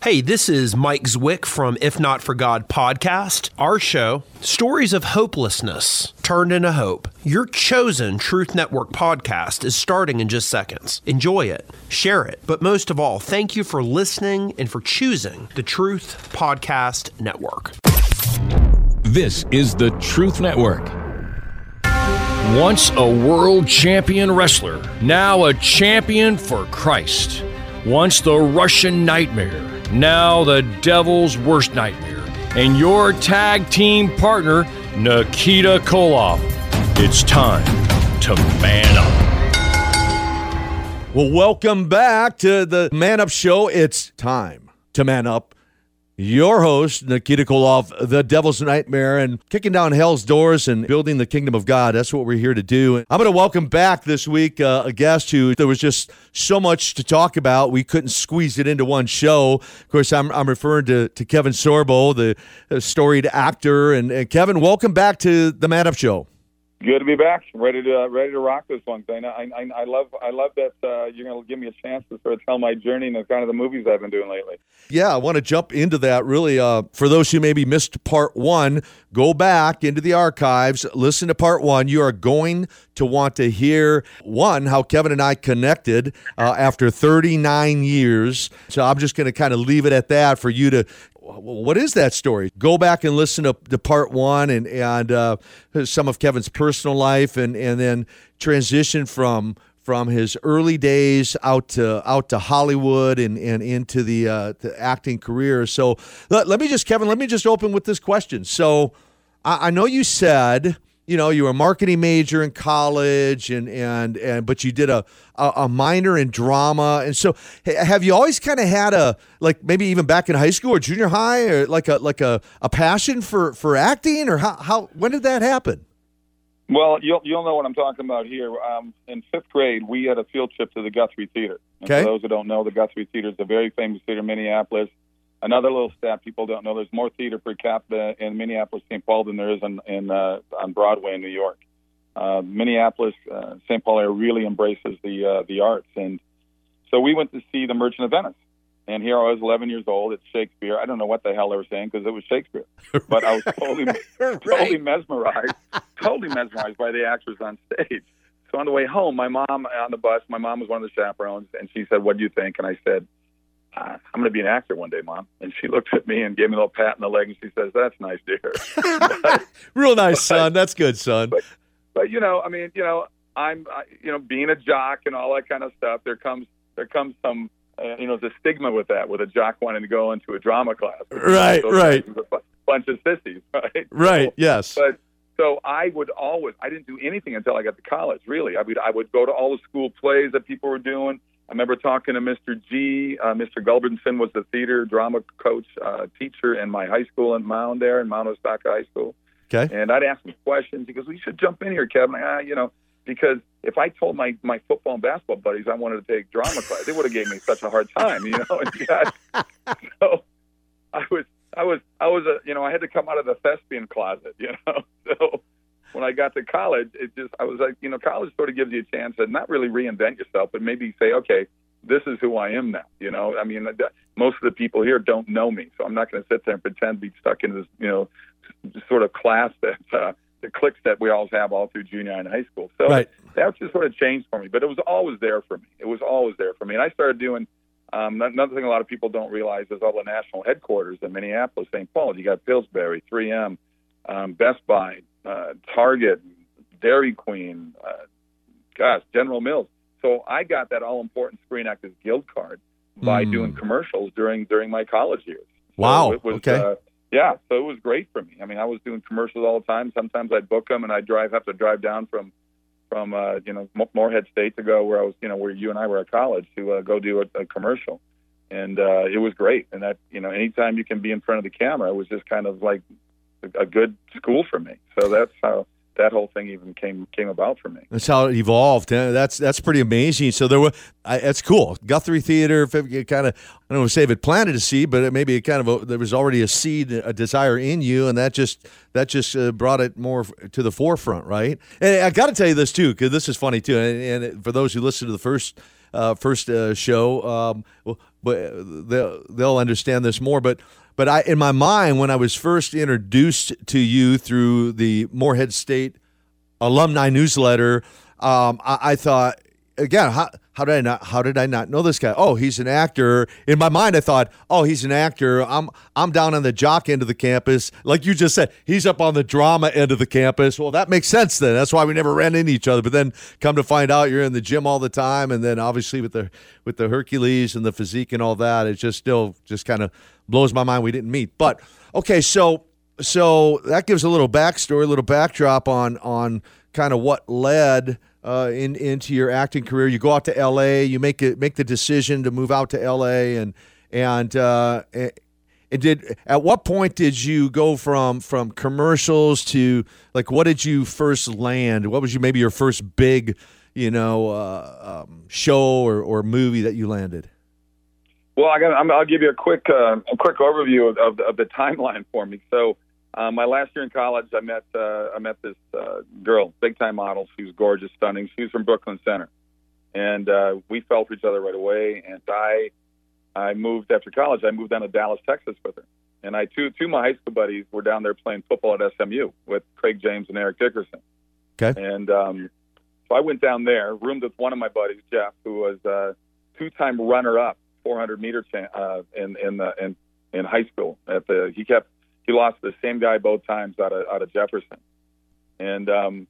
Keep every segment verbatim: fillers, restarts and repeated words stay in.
Hey, this is Mike Zwick from If Not For God podcast. Our show, stories of hopelessness turned into hope. Your chosen Truth Network podcast is starting in just seconds. Enjoy it, share it, but most of all, thank you for listening and for choosing the Truth Podcast Network. This is the Truth Network. Once a world champion wrestler, now a champion for Christ. Once the Russian nightmare, now the devil's worst nightmare. And your tag team partner, Nikita Koloff. It's time to man up. Well, welcome back to the Man Up Show. It's time to man up. Your host, Nikita Koloff, the Devil's Nightmare, and kicking down hell's doors and building the kingdom of God. That's what we're here to do. I'm going to welcome back this week uh, a guest who there was just so much to talk about. We couldn't squeeze it into one show. Of course, I'm I'm referring to, to Kevin Sorbo, the uh, storied actor. And, and Kevin, welcome back to the Man Up Show. Good to be back. Ready to uh, ready to rock this one thing. I, I I love I love that uh, you're going to give me a chance to sort of tell my journey and the kind of the movies I've been doing lately. Yeah, I want to jump into that. Really, uh, for those who maybe missed part one, go back into the archives, listen to part one. You are going to want to hear one how Kevin and I connected uh, after thirty-nine years. So I'm just going to kind of leave it at that for you to. What is that story? Go back and listen to, to part one and and uh, some of Kevin's personal life, and, and then transition from from his early days out to out to Hollywood and, and into the uh, the acting career. So let, let me just, Kevin, let me just open with this question. So I, I know you said, you know, you were a marketing major in college, and and and but you did a a, a minor in drama, and so have you always kind of had a, like, maybe even back in high school or junior high, or like a like a, a passion for, for acting, or how how when did that happen? Well, you'll you'll know what I'm talking about here. Um, in fifth grade, we had a field trip to the Guthrie Theater. And okay. For those who don't know, the Guthrie Theater is a very famous theater in Minneapolis. Another little stat people don't know: there's more theater per capita in Minneapolis, Saint Paul than there is in, in uh, on Broadway in New York. Uh, Minneapolis, uh, Saint Paul area really embraces the uh, the arts, and so we went to see The Merchant of Venice. And here I was, eleven years old. It's Shakespeare. I don't know what the hell they were saying because it was Shakespeare, but I was totally, right. totally mesmerized, totally mesmerized by the actors on stage. So on the way home, my mom on the bus, my mom was one of the chaperones, and she said, "What do you think?" And I said, Uh, I'm going to be an actor one day, Mom. And she looked at me and gave me a little pat in the leg, and she says, "That's nice, dear." but, Real nice, but, son. That's good, son. But, but you know, I mean, you know, I'm, I, you know, being a jock and all that kind of stuff. There comes, there comes some, uh, you know, the stigma with that, with a jock wanting to go into a drama class. Right, Those right. guys are a bunch of sissies, right? Right. So, yes. But so I would always, I didn't do anything until I got to college. Really, I would, I would go to all the school plays that people were doing. I remember talking to Mister G. Uh, Mister Gulbranson was the theater drama coach, uh, teacher in my high school in Mound there, in Mount Ostaka High School. Okay. And I'd ask him questions. He goes, "Well, you should jump in here, Kevin." Ah, you know, because if I told my, my football and basketball buddies I wanted to take drama class, they would have gave me such a hard time, you know. And God, so I was, I was, I was, a, you know, I had to come out of the thespian closet, you know. So when I got to college, it just, I was like, you know, college sort of gives you a chance to not really reinvent yourself, but maybe say, okay, this is who I am now. You know, I mean, most of the people here don't know me, so I'm not going to sit there and pretend to be stuck in this, you know, sort of class that uh, the cliques that we always have all through junior high and high school. So right. that just sort of changed for me, but it was always there for me. It was always there for me. And I started doing, um, another thing a lot of people don't realize is all the national headquarters in Minneapolis, Saint Paul. You got Pillsbury, three M, um, Best Buy, uh, Target, Dairy Queen, uh, gosh, General Mills. So I got that all-important Screen Actors Guild card by mm. doing commercials during during my college years. So wow. It was, okay. Uh, yeah, so it was great for me. I mean, I was doing commercials all the time. Sometimes I'd book them, and I'd drive have to drive down from from uh, you know Moorhead State to go where I was, you know, where you and I were at college to uh, go do a, a commercial, and uh, it was great. And that, you know, anytime you can be in front of the camera, it was just kind of like a, a good school for me. So that's how that whole thing even came came about for me. That's how it evolved. That's that's pretty amazing. So there were, I, that's cool. Guthrie Theater, if it kind of, I don't want to say if it planted a seed, but it maybe it kind of a, there was already a seed, a desire in you, and that just that just uh, brought it more to the forefront, right? And I got to tell you this too, because this is funny too, and, and for those who listened to the first uh, first uh, show, um, but they'll they'll understand this more. But but I in my mind, when I was first introduced to you through the Morehead State alumni newsletter, um, I, I thought, again, how, how did I not? How did I not know this guy? Oh, he's an actor. In my mind, I thought, oh, he's an actor. I'm I'm down on the jock end of the campus, like you just said. He's up on the drama end of the campus. Well, that makes sense then. That's why we never ran into each other. But then, come to find out, you're in the gym all the time, and then obviously with the with the Hercules and the physique and all that, it just still just kind of blows my mind we didn't meet. But okay, so so that gives a little backstory, a little backdrop on on kind of what led. Uh, in into your acting career. You go out to L A. You make it make the decision to move out to L A. And and uh, and did at what point did you go from from commercials to, like, what did you first land? What was you maybe your first big, you know, uh, um, show or, or movie that you landed? Well, I got, I'm, I'll give you a quick uh, a quick overview of, of, the, of the timeline for me. So. Uh, my last year in college, I met uh, I met this uh, girl, big time model. She was gorgeous, stunning. She was from Brooklyn Center, and uh, we fell for each other right away. And I I moved after college. I moved down to Dallas, Texas, with her. And I two two of my high school buddies were down there playing football at S M U with Craig James and Eric Dickerson. Okay. And um, so I went down there, roomed with one of my buddies, Jeff, who was a two time runner up, four hundred meter cha- uh, in in the in in high school. At the he kept. He lost to the same guy both times out of out of Jefferson, and um,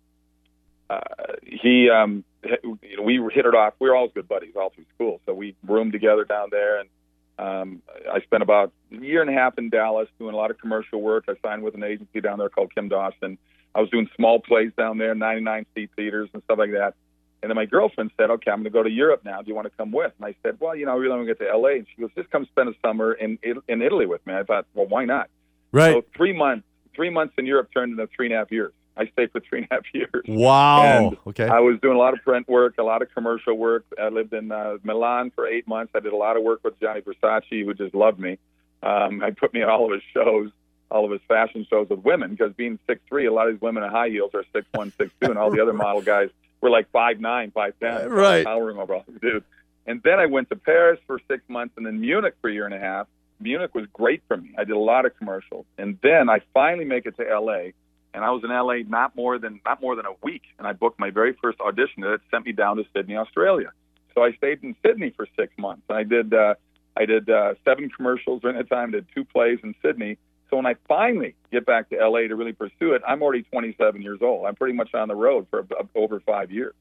uh, he um, you know, we hit it off. We were always good buddies all through school, so we roomed together down there. And um, I spent about a year and a half in Dallas doing a lot of commercial work. I signed with an agency down there called Kim Dawson. I was doing small plays down there, ninety-nine seat theaters and stuff like that. And then my girlfriend said, "Okay, I'm going to go to Europe now. Do you want to come with?" And I said, "Well, you know, I really want to get to L A." And she goes, "Just come spend a summer in in Italy with me." I thought, "Well, why not?" Right. So three months, three months in Europe turned into three and a half years. I stayed for three and a half years. Wow. And okay. I was doing a lot of print work, a lot of commercial work. I lived in uh, Milan for eight months. I did a lot of work with Gianni Versace, who just loved me. Um, I put me on all of his shows, all of his fashion shows with women, because being six three, a lot of these women in high heels are six one, six two, and all the other model guys were like five nine, five ten. Right. Towering over all these dudes. And then I went to Paris for six months and then Munich for a year and a half. Munich was great for me. I did a lot of commercials, and then I finally make it to L A. And I was in L A not more than not more than a week, and I booked my very first audition. That sent me down to Sydney, Australia. So I stayed in Sydney for six months. And I did uh, I did uh, seven commercials during that time. Did two plays in Sydney. So when I finally get back to L A to really pursue it, I'm already twenty-seven years old. I'm pretty much on the road for over five years.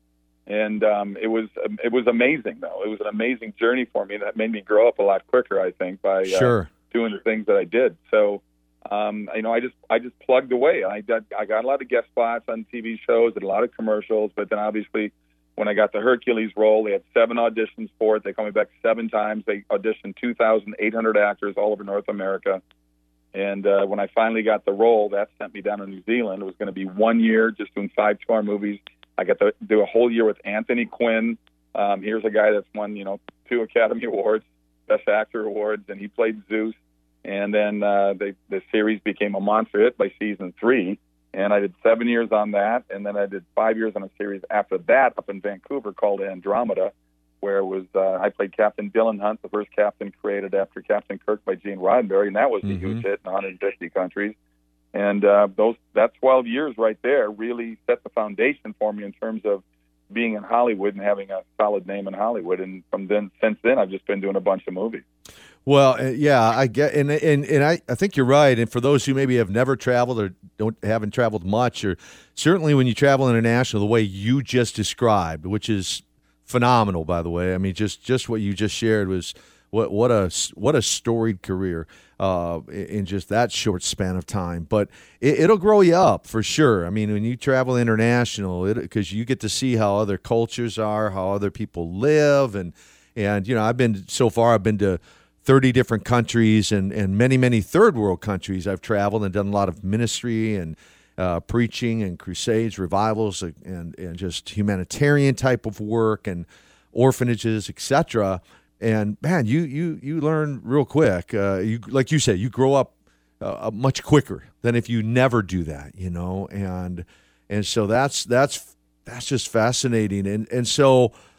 And um, it was it was amazing, though. It was an amazing journey for me that made me grow up a lot quicker, I think, by uh, sure. doing the things that I did. So, um, you know, I just I just plugged away. I got, I got a lot of guest spots on T V shows, did a lot of commercials. But then, obviously, when I got the Hercules role, they had seven auditions for it. They called me back seven times. They auditioned two thousand eight hundred actors all over North America. And uh, when I finally got the role, that sent me down to New Zealand. It was going to be one year just doing five two-hour movies. I got to do a whole year with Anthony Quinn. Um, here's a guy that's won, you know, two Academy Awards, Best Actor Awards, and he played Zeus. And then uh, they, the series became a monster hit by season three. And I did seven years on that. And then I did five years on a series after that up in Vancouver called Andromeda, where it was uh, I played Captain Dylan Hunt, the first captain created after Captain Kirk by Gene Roddenberry, and that was mm-hmm. a huge hit in one hundred fifty countries. And uh, those that twelve years right there really set the foundation for me in terms of being in Hollywood and having a solid name in Hollywood. And from then, since then, I've just been doing a bunch of movies. Well, uh, yeah, I get, and and and I, I think you're right. And for those who maybe have never traveled or don't haven't traveled much, or certainly when you travel international, the way you just described, which is phenomenal, by the way. I mean, just just what you just shared was what what a what a storied career. Uh, in just that short span of time, but it, it'll grow you up for sure. I mean, when you travel international, because you get to see how other cultures are, how other people live, and and you know, I've been so far. I've been to thirty different countries and and many many third world countries. I've traveled and done a lot of ministry and uh, preaching and crusades, revivals, and and just humanitarian type of work and orphanages, et cetera. And man, you you you learn real quick. Uh, you like you said, you grow up uh, much quicker than if you never do that, you know. And and so that's that's that's just fascinating. And and so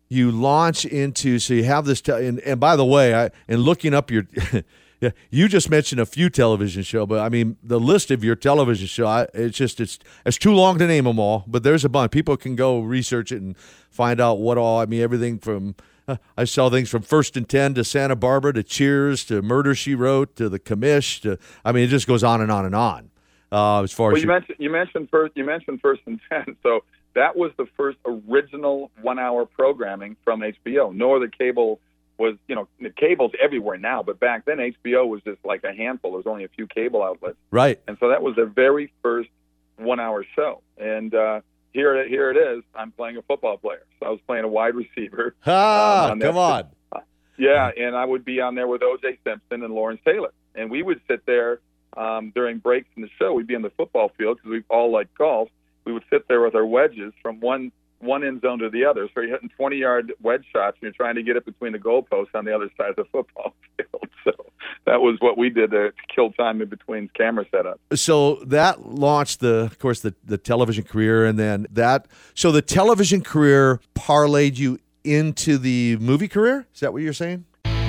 you launch into, so you have this, te- and, and by the way, I, and looking up your, yeah, you just mentioned a few television show, but I mean, the list of your television show, I, it's just, it's, it's too long to name them all, but there's a bunch. People can go research it and find out what all, I mean, everything from, uh, I saw things from First and Ten to Santa Barbara to Cheers to Murder, She Wrote to The Commish to, I mean, it just goes on and on and on. Uh, as far well, as you your, mentioned, you mentioned first, you mentioned First and Ten, so that was the first original one-hour programming from H B O. No other cable was, you know, the cable's everywhere now, but back then H B O was just like a handful. There was only a few cable outlets, right? And so that was the very first one-hour show. And uh, here, here it is. I'm playing a football player, so I was playing a wide receiver. Ah, um, on come on. Yeah, and I would be on there with O J Simpson and Lawrence Taylor, and we would sit there um, during breaks in the show. We'd be on the football field because we all like golf. We would sit there with our wedges from one one end zone to the other. So you're hitting twenty-yard wedge shots, and you're trying to get it between the goalposts on the other side of the football field. So that was what we did to kill time in between camera setups. So that launched the, of course, the, the television career, and then that. So the television career parlayed you into the movie career? Is that what you're saying?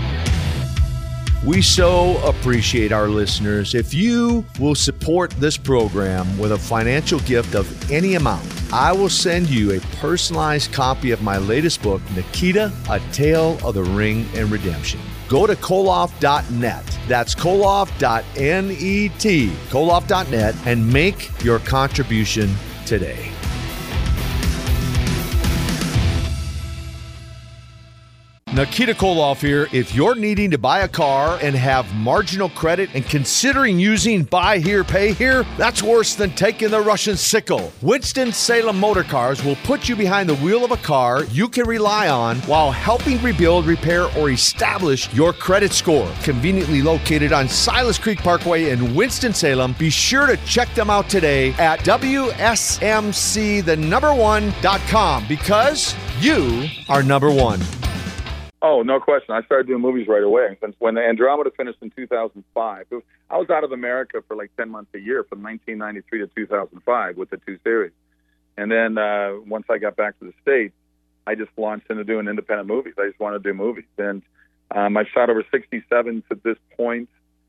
We so appreciate our listeners. If you will support this program with a financial gift of any amount, I will send you a personalized copy of my latest book, Nikita, A Tale of the Ring and Redemption. Go to Koloff dot net. That's Koloff dot net, Koloff dot net, and make your contribution today. Nikita Koloff here. If you're needing to buy a car and have marginal credit and considering using buy here, pay here, that's worse than taking the Russian sickle. Winston-Salem Motor Cars will put you behind the wheel of a car you can rely on while helping rebuild, repair, or establish your credit score. Conveniently located on Silas Creek Parkway in Winston-Salem, be sure to check them out today at W S M C the number one dot com because you are number one. Oh, no question. I started doing movies right away. Since when Andromeda finished in two thousand five, was, I was out of America for like ten months a year from nineteen ninety-three to two thousand five with the two series. And then uh, once I got back to the States, I just launched into doing independent movies. I just wanted to do movies. And um, I've shot over sixty-seven to this point.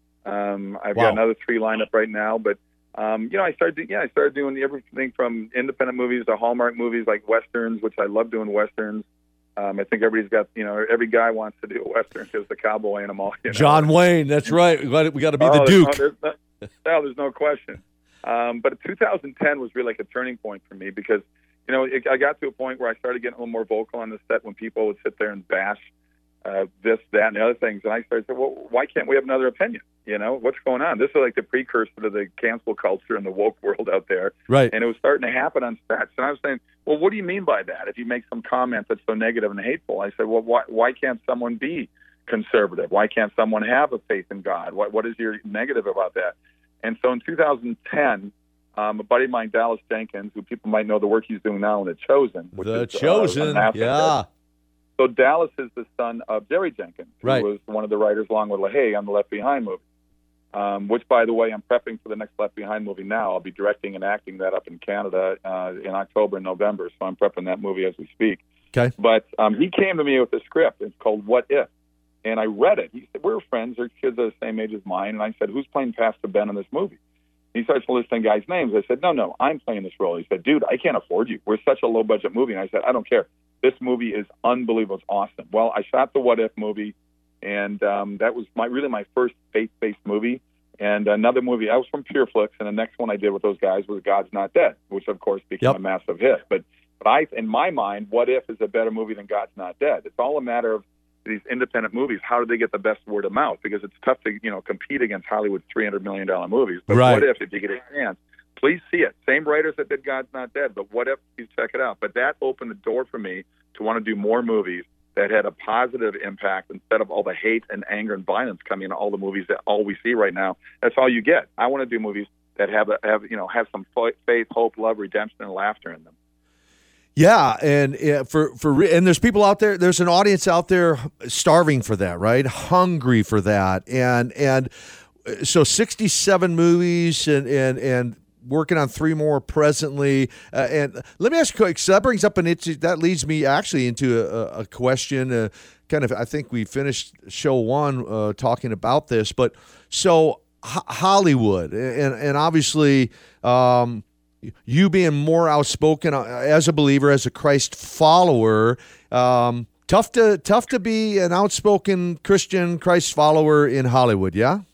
Um, I've Wow. got another three lined up right now. But, um, you know, I started, yeah, I started doing everything from independent movies to Hallmark movies like Westerns, which I love doing Westerns. Um, I think everybody's got, you know, every guy wants to do a Western because the cowboy in them all. You know? John Wayne, that's right. We got, we got to be oh, the there's Duke. No, there's no, no, there's no question. Um, but two thousand ten was really like a turning point for me because, you know, it, I got to a point where I started getting a little more vocal on the set when people would sit there and bash uh, this, that, and the other things. And I started saying, well, why can't we have another opinion? You know, what's going on? This is like the precursor to the cancel culture and the woke world out there. Right. And it was starting to happen on sets. And I was saying, well, what do you mean by that? If you make some comment that's so negative and hateful, I said, well, why, why can't someone be conservative? Why can't someone have a faith in God? What, what is your negative about that? And so in two thousand ten, um, a buddy of mine, Dallas Jenkins, who people might know the work he's doing now in The Chosen. Which The is, Chosen, uh, yeah. So Dallas is the son of Jerry Jenkins, who Right. was one of the writers along with LaHaye on the Left Behind movie. Um, which, by the way, I'm prepping for the next Left Behind movie now. I'll be directing and acting that up in Canada uh, in October and November, so I'm prepping that movie as we speak. Okay. But um, he came to me with a script. It's called What If? And I read it. He said, we're friends. Our kids are the same age as mine. And I said, who's playing Pastor Ben in this movie? He starts listing guys' names. I said, no, no, I'm playing this role. He said, dude, I can't afford you. We're such a low-budget movie. And I said, I don't care. This movie is unbelievable. It's awesome. Well, I shot the What If movie, and um, that was my really my first faith-based movie. And another movie, I was from Pureflix, and the next one I did with those guys was God's Not Dead, which, of course, became Yep. a massive hit. But, but I, in my mind, What If is a better movie than God's Not Dead. It's all a matter of these independent movies. How do they get the best word of mouth? Because it's tough to, you know, compete against Hollywood's three hundred million dollars movies. But Right. What If, if you get a chance, please see it. Same writers that did God's Not Dead, but What If, please check it out. But that opened the door for me to want to do more movies that had a positive impact instead of all the hate and anger and violence coming in all the movies that all we see right now. That's all you get. I want to do movies that have a, have you know have some faith, hope, love, redemption, and laughter in them. Yeah, and uh, for for re- and there's people out there. There's an audience out there starving for that, right? Hungry for that, and and so sixty-seven movies, and and and working on three more presently. Uh, and let me ask you, so that brings up an itch, that leads me actually into a, a question. Uh, kind of, I think we finished show one uh, talking about this, but so H- Hollywood, and and obviously. Um, You being more outspoken as a believer, as a Christ follower, um, tough to tough to be an outspoken Christian Christ follower in Hollywood, yeah?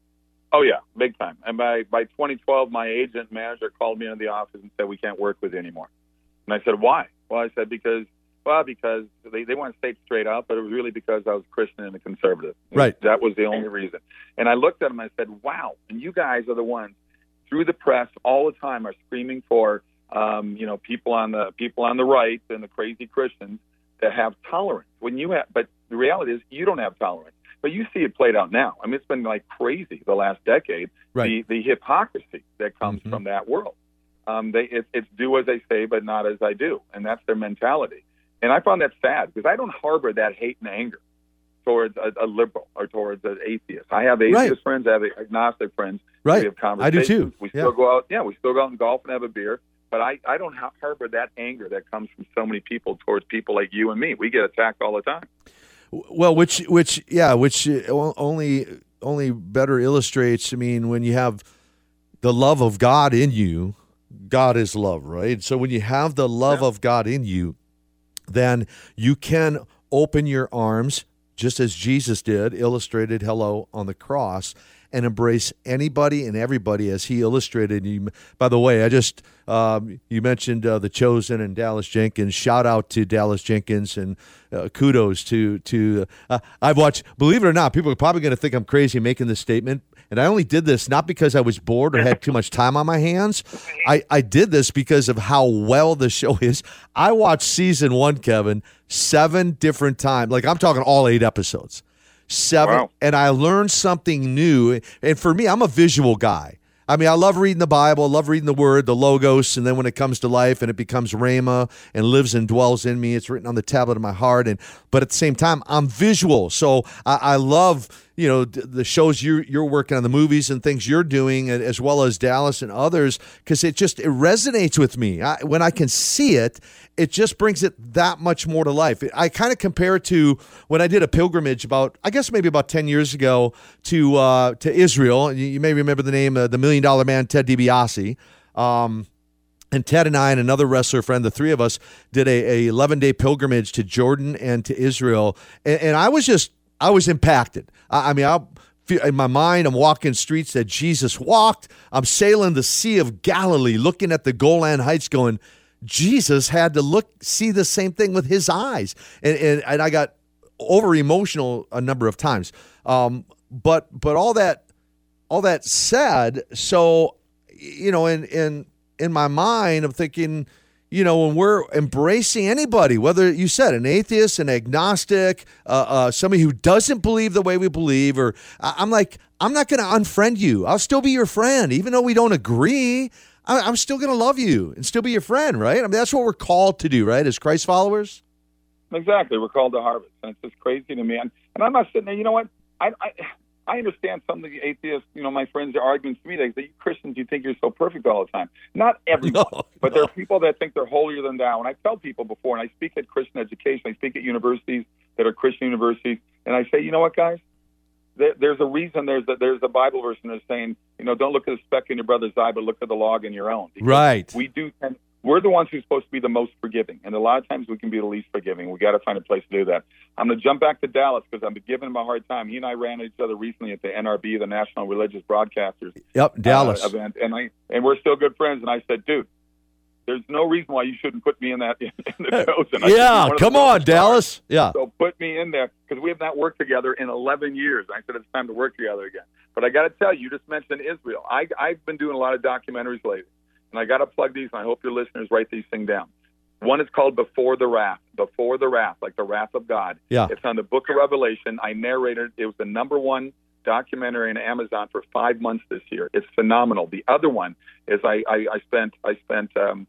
Oh yeah, big time. And by by twenty twelve, my agent manager called me into the office and said we can't work with you anymore. And I said, why? Well, I said because well because they they want to say it straight up, but it was really because I was Christian and a conservative. Right. That was the only reason. And I looked at him and I said, wow, and you guys are the ones through the press all the time are screaming for, um, you know, people on the people on the right and the crazy Christians that have tolerance. When you have, but the reality is you don't have tolerance. But you see it played out now. I mean, it's been like crazy the last decade. Right. The the hypocrisy that comes Mm-hmm. from that world. Um, they it, it's do as I say, but not as I do, and that's their mentality. And I found that sad because I don't harbor that hate and anger towards a, a liberal or towards an atheist. I have atheist Right. friends, I have agnostic friends. Right. We have I do conversations. too. We Yeah. still go out. Yeah, we still go out and golf and have a beer. But I, I don't ha- harbor that anger that comes from so many people towards people like you and me. We get attacked all the time. Well, which which yeah, which only only better illustrates. I mean, when you have the love of God in you, God is love, right? So when you have the love Yeah. of God in you, then you can open your arms, just as Jesus did, illustrated hello on the cross, and embrace anybody and everybody as he illustrated. You, by the way, I just, um, you mentioned uh, The Chosen and Dallas Jenkins. Shout out to Dallas Jenkins and uh, kudos to, to uh, I've watched, believe it or not, people are probably going to think I'm crazy making this statement. And I only did this not because I was bored or had too much time on my hands. I, I did this because of how well the show is. I watched season one, Kevin, seven different times. Like I'm talking all eight episodes. Seven. Wow. And I learned something new. And for me, I'm a visual guy. I mean, I love reading the Bible, I love reading the Word, the Logos, and then when it comes to life and it becomes Rhema and lives and dwells in me, it's written on the tablet of my heart. And but at the same time, I'm visual, so I, I love you know the shows you're you're working on, the movies and things you're doing, as well as Dallas and others, because it just it resonates with me. I, when I can see it, it just brings it that much more to life. I kind of compare it to when I did a pilgrimage about, I guess maybe about ten years ago to uh, to Israel. You, you may remember the name, uh, the Million Dollar Man, Ted DiBiase. Um, and Ted and I and another wrestler friend, the three of us, did a, a eleven-day pilgrimage to Jordan and to Israel. And, and I was just, I was impacted. I, I mean, I in my mind, I'm walking streets that Jesus walked. I'm sailing the Sea of Galilee, looking at the Golan Heights going, Jesus had to look, see the same thing with his eyes. And, and, and I got over emotional a number of times. Um, but, but all that, all that said, so, you know, in, in, in my mind, I'm thinking, you know, when we're embracing anybody, whether you said an atheist, an agnostic, uh, uh, somebody who doesn't believe the way we believe, or I'm like, I'm not going to unfriend you. I'll still be your friend, even though we don't agree. I, I'm still going to love you and still be your friend, right? I mean, that's what we're called to do, right, as Christ followers. Exactly. We're called to harvest, and it's just crazy to me. And, and I'm not sitting there. You know what? I, I I understand some of the atheists. You know, my friends are arguing to me. They say, "You Christians, you think you're so perfect all the time." Not everyone, No, but no. there are people that think they're holier than thou. And I tell people before, and I speak at Christian education. I speak at universities that are Christian universities, and I say, you know what, guys? There, there's a reason. There's a, there's a Bible verse that's saying, you know, don't look at the speck in your brother's eye, but look at the log in your own. Because Right. We do tend. We're the ones who're supposed to be the most forgiving, and a lot of times we can be the least forgiving. We got to find a place to do that. I'm going to jump back to Dallas because I've been giving him a hard time. He and I ran into each other recently at the N R B, the National Religious Broadcasters Yep, Dallas. uh, event, and I and we're still good friends. And I said, dude, there's no reason why you shouldn't put me in that in the Chosen. I said, yeah, "You're one of come the on, stars, Dallas. Yeah. So put me in there because we have not worked together in eleven years. I said it's time to work together again. But I got to tell you, you just mentioned Israel. I, I've been doing a lot of documentaries lately. And I got to plug these, and I hope your listeners write these things down. One is called Before the Wrath, Before the Wrath, like the wrath of God. Yeah. It's on the Book of Revelation. I narrated. It was the number one documentary on Amazon for five months this year. It's phenomenal. The other one is I, I, I spent I spent um,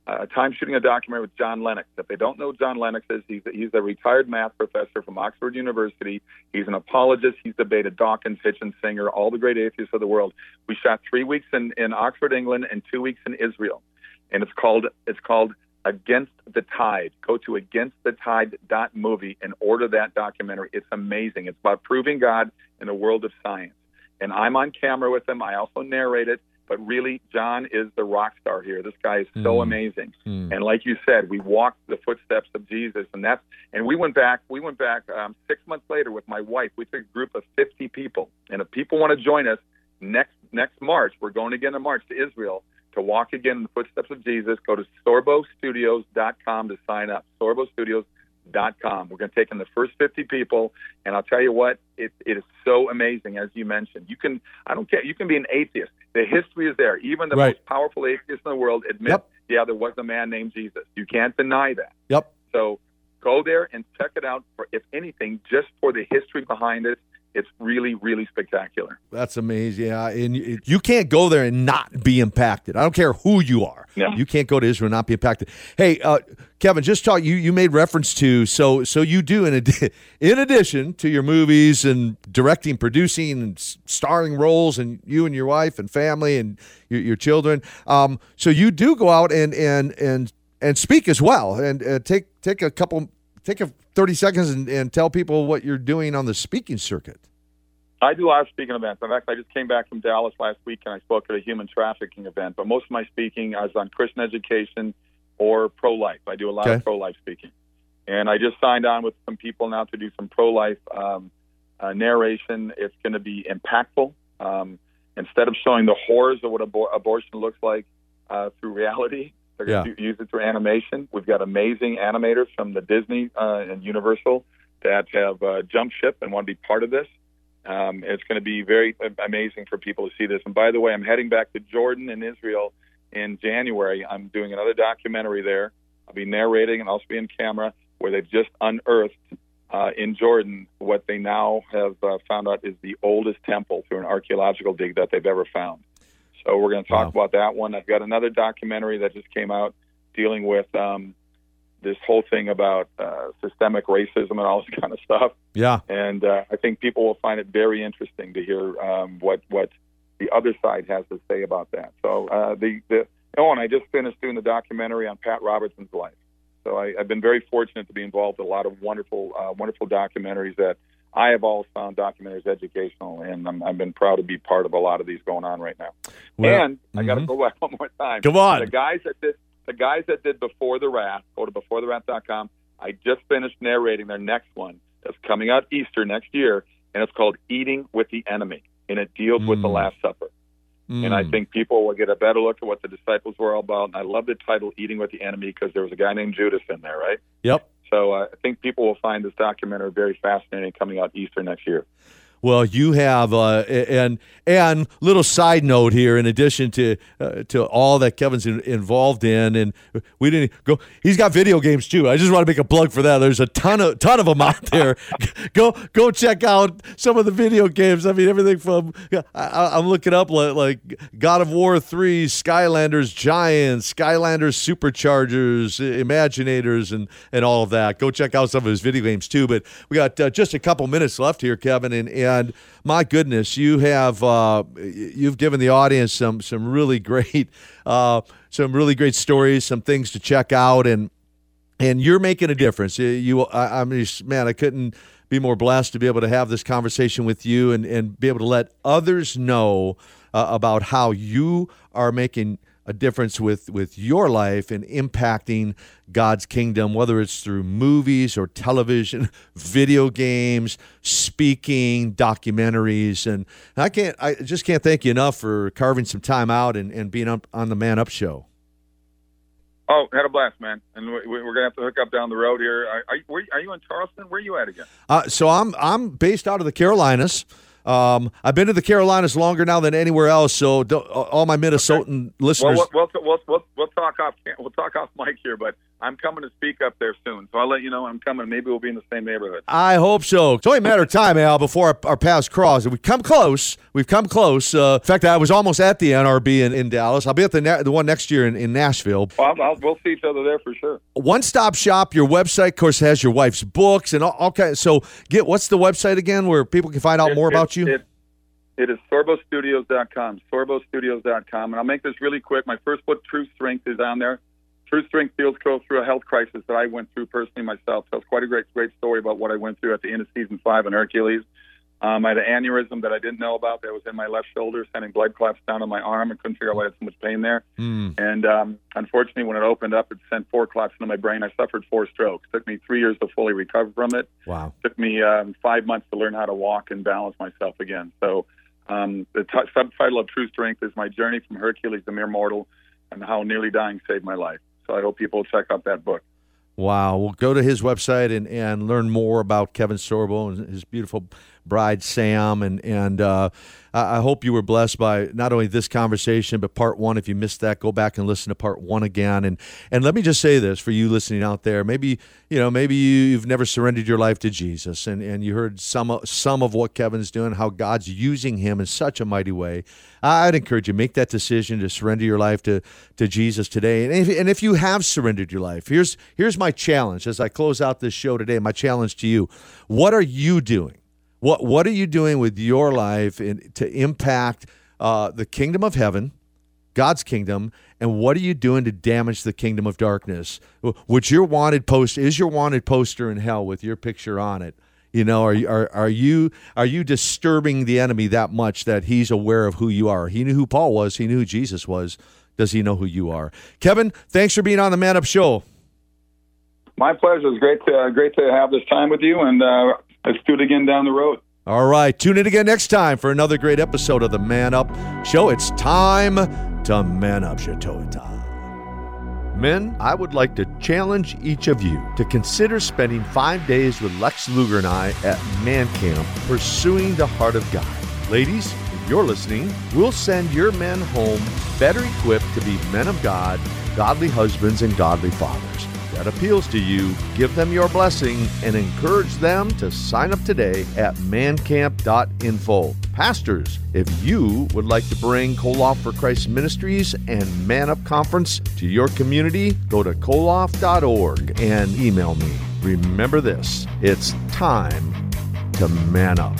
uh, time shooting a documentary with John Lennox. If they don't know who John Lennox is, he's, he's a retired math professor from Oxford University. He's an apologist. He's debated Dawkins, Hitchens, Singer, all the great atheists of the world. We shot three weeks in, in Oxford, England, and two weeks in Israel. And it's called it's called Against the Tide. Go to against the tide dot movie and order that documentary. It's amazing. It's about proving God in the world of science. And I'm on camera with him. I also narrate it. But really, John is the rock star here. This guy is so mm. amazing. Mm. And like you said, we walked the footsteps of Jesus, and that's and we went back. We went back um, six months later with my wife. We took a group of fifty people, and if people want to join us next next March, we're going again in March to Israel to walk again in the footsteps of Jesus. Go to sorbo studios dot com to sign up. sorbo studios dot com. We're going to take in the first fifty people, and I'll tell you what, it, it is so amazing, as you mentioned. You can, I don't care, you can be an atheist. The history is there. Even the right. most powerful atheists in the world admit, yep. yeah, there was a man named Jesus. You can't deny that. Yep. So go there and check it out, for, if anything, just for the history behind it. It's really, really spectacular. That's amazing. Yeah, and you can't go there and not be impacted. I don't care who you are. Yeah. You can't go to Israel and not be impacted. Hey, uh, Kevin, just talk. You you made reference to so so you do in ad- in addition to your movies and directing, producing, and starring roles, and you and your wife and family and your, your children. Um, so you do go out and and and and speak as well, and uh, take take a couple. Take a thirty seconds and, and tell people what you're doing on the speaking circuit. I do a lot of speaking events. In fact, I just came back from Dallas last week, and I spoke at a human trafficking event. But most of my speaking is on Christian education or pro-life. I do a lot okay. of pro-life speaking. And I just signed on with some people now to do some pro-life um, uh, narration. It's going to be impactful. Um, instead of showing the horrors of what abor- abortion looks like uh, through reality, they're going to yeah. use it through animation. We've got amazing animators from the Disney uh, and Universal that have uh, jumped ship and want to be part of this. Um, it's going to be very amazing for people to see this. And by the way, I'm heading back to Jordan and Israel in January. I'm doing another documentary there. I'll be narrating and also be in camera, where they've just unearthed uh, in Jordan what they now have uh, found out is the oldest temple through an archaeological dig that they've ever found. So we're going to talk wow. about that one. I've got another documentary that just came out dealing with um, this whole thing about uh, systemic racism and all this kind of stuff. Yeah. And uh, I think people will find it very interesting to hear um, what what the other side has to say about that. So uh, the, the oh, and I just finished doing the documentary on Pat Robertson's life. So I, I've been very fortunate to be involved in a lot of wonderful, uh, wonderful documentaries that I have always found documentaries educational, and I'm, I've been proud to be part of a lot of these going on right now. Well, and I mm-hmm. got to go back one more time. Come on. The guys that did the guys that did Before the Wrath, go to before the wrath dot com. I just finished narrating their next one that's coming out Easter next year, and it's called Eating with the Enemy, and it deals mm. with the Last Supper. Mm. And I think people will get a better look at what the disciples were all about. And I love the title Eating with the Enemy because there was a guy named Judas in there, right? Yep. So uh, I think people will find this documentary very fascinating coming out Easter next year. Well, you have, uh, and and little side note here, in addition to uh, to all that Kevin's in, involved in, and we didn't go. He's got video games too. I just want to make a plug for that. There's a ton of ton of them out there. go go check out some of the video games. I mean, everything from I, I'm looking up like, like God of War three, Skylanders Giants, Skylanders Superchargers, Imaginators, and and all of that. Go check out some of his video games too. But we got uh, just a couple minutes left here, Kevin, and. and And my goodness, you have uh, you've given the audience some some really great uh, some really great stories, some things to check out, and and you're making a difference. You, I, I'm just, man, I couldn't be more blessed to be able to have this conversation with you and and be able to let others know uh, about how you are making a difference with, with your life and impacting God's kingdom, whether it's through movies or television, video games, speaking, documentaries. And I can't, I just can't thank you enough for carving some time out and, and being up on the Man Up Show. Oh, had a blast, man. And we, we're going to have to hook up down the road here. Are, are, you, are you in Charleston? Where are you at again? Uh, so I'm, I'm based out of the Carolinas. Um, I've been to the Carolinas longer now than anywhere else, so all my Minnesotan okay. listeners. Well, we'll, we'll, we'll, we'll, we'll talk off. We'll talk off mic here, but I'm coming to speak up there soon, so I'll let you know I'm coming. Maybe we'll be in the same neighborhood. I hope so. It's only a matter of time, Al, before our, our paths cross. We've come close. We've come close. Uh, in fact, I was almost at the N R B in, in Dallas. I'll be at the ne- the one next year in, in Nashville. Well, I'll, I'll, we'll see each other there for sure. One-stop shop. Your website, of course, has your wife's books and all, all kinds. So, get what's the website again where people can find out it, more it, about you? It, it is sorbo studios dot com, sorbo studios dot com. And I'll make this really quick. My first book, True Strength, is on there. True Strength Fields Crow through a health crisis that I went through personally myself. So it's quite a great, great story about what I went through at the end of season five in Hercules. Um, I had an aneurysm that I didn't know about that was in my left shoulder, sending blood clots down to my arm. I couldn't figure out why I had so much pain there. Mm. And um, unfortunately, when it opened up, it sent four clots into my brain. I suffered four strokes. It took me three years to fully recover from it. Wow. It took me um, five months to learn how to walk and balance myself again. So um, the t- subtitle of True Strength is My Journey from Hercules to Mere Mortal and How Nearly Dying Saved My Life. So I hope people check out that book. Wow. Well, go to his website and, and learn more about Kevin Sorbo and his beautiful bride, Sam. And, and uh, I hope you were blessed by not only this conversation, but part one. If you missed that, go back and listen to part one again. And and let me just say this for you listening out there. Maybe, you know, maybe you've never surrendered your life to Jesus, and, and you heard some, of- some of what Kevin's doing, how God's using him in such a mighty way. I'd encourage you, make that decision to surrender your life to, to Jesus today. And if, and if you have surrendered your life, here's here's my challenge as I close out this show today, my challenge to you. What are you doing? What what are you doing with your life in, to impact uh, the kingdom of heaven, God's kingdom, and what are you doing to damage the kingdom of darkness? Would your wanted post is your wanted poster in hell with your picture on it? You know, are you are are you are you disturbing the enemy that much that he's aware of who you are? He knew who Paul was. He knew who Jesus was. Does he know who you are? Kevin, thanks for being on the Man Up Show. My pleasure. It's great to uh, great to have this time with you, and uh, let's do it again down the road. All right. Tune in again next time for another great episode of the Man Up Show. It's time to man up, Shatoita. Men, I would like to challenge each of you to consider spending five days with Lex Luger and I at Man Camp, pursuing the heart of God. Ladies, if you're listening, we'll send your men home better equipped to be men of God, godly husbands, and godly fathers. That appeals to you, give them your blessing and encourage them to sign up today at man camp dot info. Pastors, if you would like to bring Koloff for Christ Ministries and Man Up Conference to your community, go to koloff dot org and email me. Remember this, it's time to man up.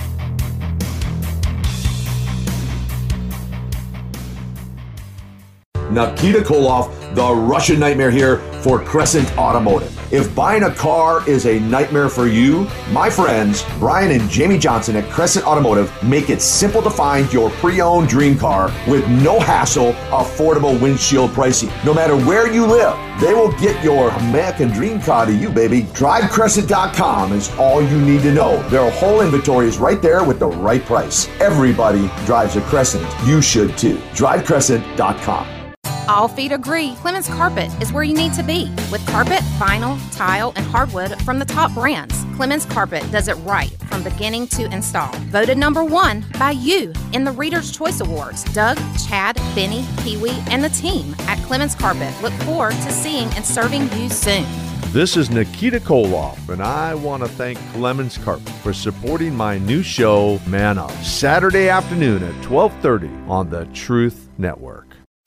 Nikita Koloff, the Russian Nightmare here for Crescent Automotive. If buying a car is a nightmare for you, my friends Brian and Jamie Johnson at Crescent Automotive make it simple to find your pre-owned dream car with no hassle, affordable windshield pricing. No matter where you live, they will get your American dream car to you, baby. drive crescent dot com is all you need to know. Their whole inventory is right there with the right price. Everybody drives a Crescent. You should too. drive crescent dot com. All feet agree Clemens Carpet is where you need to be. With carpet, vinyl, tile, and hardwood from the top brands, Clemens Carpet does it right from beginning to install. Voted number one by you in the Reader's Choice Awards. Doug, Chad, Benny, Pee-wee, and the team at Clemens Carpet look forward to seeing and serving you soon. This is Nikita Koloff, and I want to thank Clemens Carpet for supporting my new show, Man Up, Saturday afternoon at twelve thirty on the Truth Network.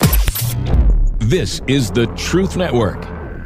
This is the Truth Network.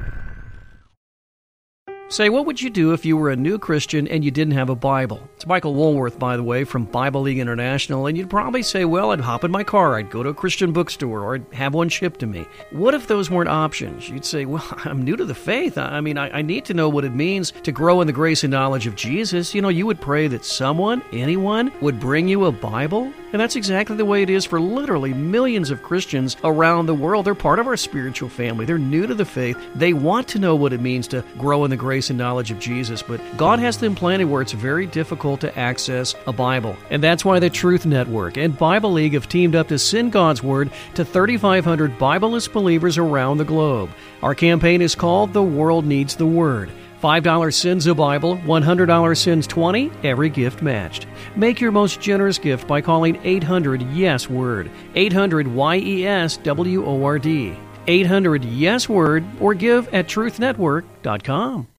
Say, what would you do if you were a new Christian and you didn't have a Bible? It's Michael Woolworth, by the way, from Bible League International, and you'd probably say, well, I'd hop in my car, I'd go to a Christian bookstore, or I'd have one shipped to me. What if those weren't options? You'd say, well, I'm new to the faith. I mean, I, I need to know what it means to grow in the grace and knowledge of Jesus. You know, you would pray that someone, anyone, would bring you a Bible. And that's exactly the way it is for literally millions of Christians around the world. They're part of our spiritual family. They're new to the faith. They want to know what it means to grow in the grace and knowledge of Jesus. But God has them planted where it's very difficult to access a Bible. And that's why the Truth Network and Bible League have teamed up to send God's Word to thirty-five hundred Bibleless believers around the globe. Our campaign is called The World Needs the Word. five dollars sends a Bible, one hundred dollars sends twenty, every gift matched. Make your most generous gift by calling eight hundred YES WORD, eight hundred Y E S W O R D. eight hundred yes word or give at truth network dot com.